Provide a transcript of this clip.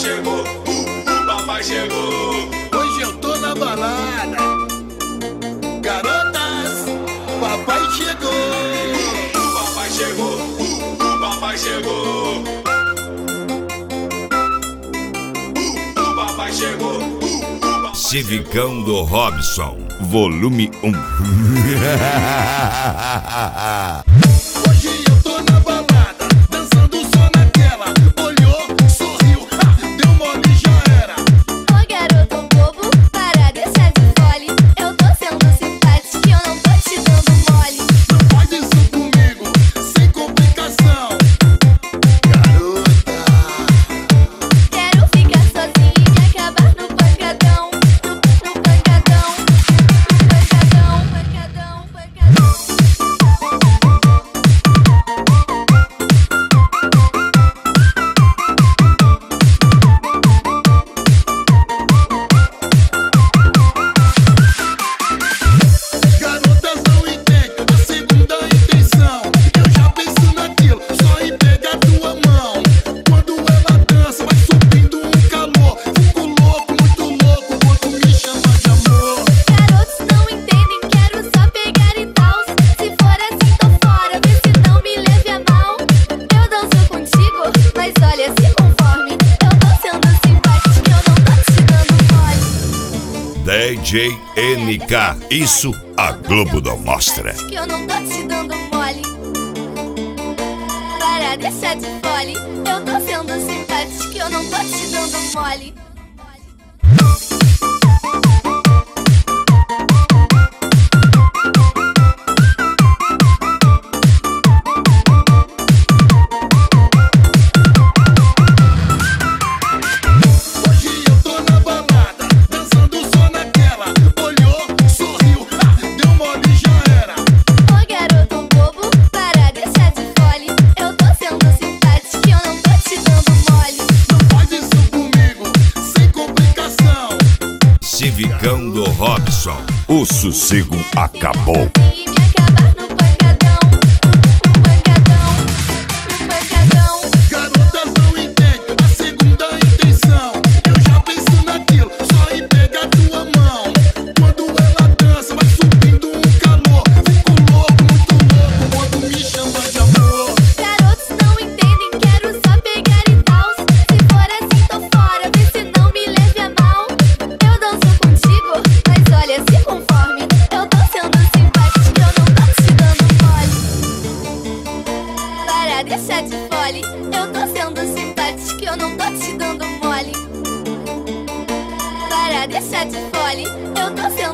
chegou, o papai chegou. Hoje eu tô na balada, garotas, papai chegou. O papai chegou, o papai chegou. O papai chegou. Civicão do Robson, volume 1. Hoje eu tô na balada, dançando só naquela. Olhou, sorriu, deu mole e já era. Ô garoto bobo, para deixar de fole. Eu tô sendo simpática e eu não tô te dando mole. Não faz isso comigo, sem complicação. Garota, Quero ficar sozinha e acabar no pancadão. No pancadão, pancadão, pancadão, pancadão. garotas não entendem a segunda intenção. Eu já penso naquilo, só em pegar tua mão. Quando ela dança, vai subindo um calor. Fico louco, muito louco, quando me chama de amor. Garotos não entendem, quero só pegar e tal. Se for assim, tô fora, vê se não me leve a mal. Eu danço contigo, mas olha, se conforme. Eu tô sendo simpática, eu não tô te dando mole. DJ NK, isso a Globo não mostra. Que eu não tô te dando mole. Para deixar de fole. Eu tô sendo simpática, eu não tô te dando mole. Hoje eu tô na balada, dançando só naquela. Olhou, sorriu, deu mole e já era. Ô garoto bobo, para deixar de fole. Eu tô sendo simpática e eu não tô te dando mole. Não faz isso comigo, sem complicação. Civicão do Robson, o sossego acabou. E me acabar no pancadão. No pancadão, no pancadão. Garotas não entendem a segunda intenção. Eu já penso naquilo, só em pegar tua mão. Quando ela dança, vai subindo um calor. Fico louco, muito louco, quando me chama de amor. Garotos não entendem, quero só pegar e tal. Se for assim, tô fora, vê se não me leve a mal. Eu danço contigo, mas olha, se conforme. Eu tô sendo simpática, eu não tô te dando mole. Para deixar de fole. Eu tô sendo simpática, eu não tô te dando mole. Para deixar de fole. Eu tô sendo